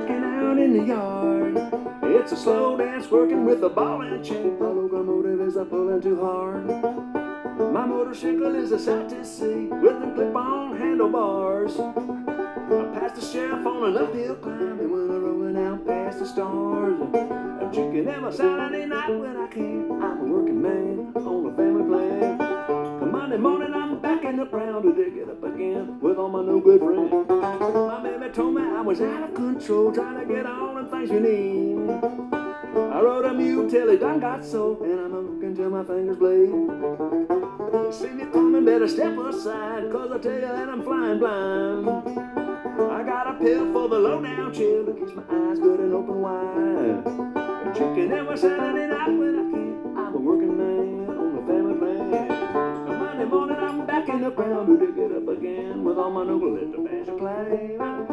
working out in the yard. It's a slow dance working with a ball and chain. My locomotive is a pulling too hard. My motorcycle is a sight to see with them clip-on handlebars. I passed the sheriff on an uphill climb, and when I'm rolling out past the stars, I'm chicken every Saturday night when I can. I'm a working man on a family plan. Monday morning I'm back in the ground to dig it up again with all my no good friends. My baby told me I was out of control, trying to get on and things you need. I rode a mule till it done got so, and I'm looking till my fingers bleed. You see me coming, better step aside, cause I tell you that I'm flying blind. I got a pill for the low down chill that keeps my eyes good and open wide. I'm chicken every Saturday night when I can. I'm a working man on the family plan. Monday morning I'm back in the ground to dig it up again with all my noble at the banjo play.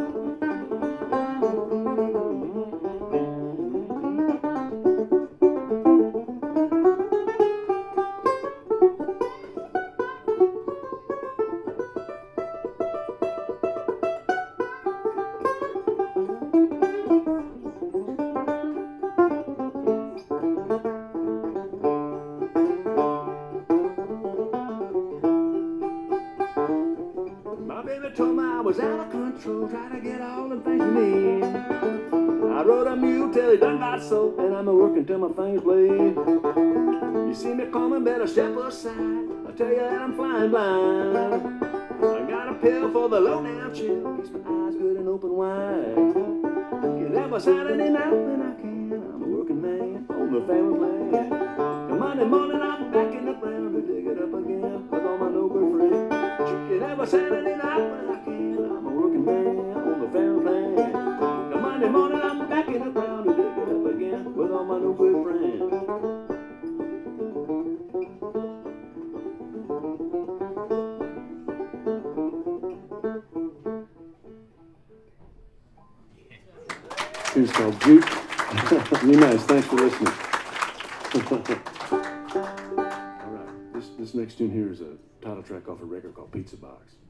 My baby told me I was out of control, trying to get all the things you need. I rode a mule till he done got so, and I'm a working till my fingers bleed. You see me coming, better step aside. I tell you that I'm flying blind. I got a pill for the low down chill, keeps my eyes good and open wide. Get up a Saturday night when I can. I'm a working man on the family plan. And Monday morning I'm back in the ground to dig it up again with all my no good friends. Chicken every Saturday night when I can. I'm a working man on the family plan. And Monday morning I'm back in the ground to dig it up again with all my no good friends. Tune's called Juke. Really nice. Thanks for listening. All right. This next tune here is a title track off a record called Pizza Box.